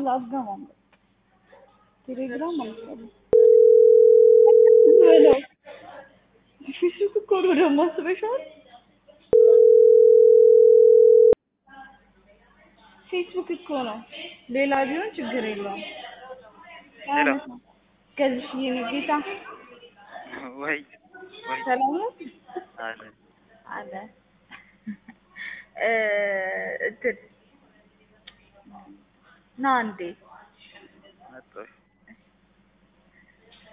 አስገባም ቴሌግራም አልሰራም ሄሎ ፌስቡክ እኮ ነው ደግሞ አስበሻል ፌስቡክ እኮ ነው ሌላ ቢሆን ችግር የለውም ሄሎ ከዚህ የኔ ጌታ ወይ ሰላም ነው አለ አለ እንትን ና እንዴ መጣሁ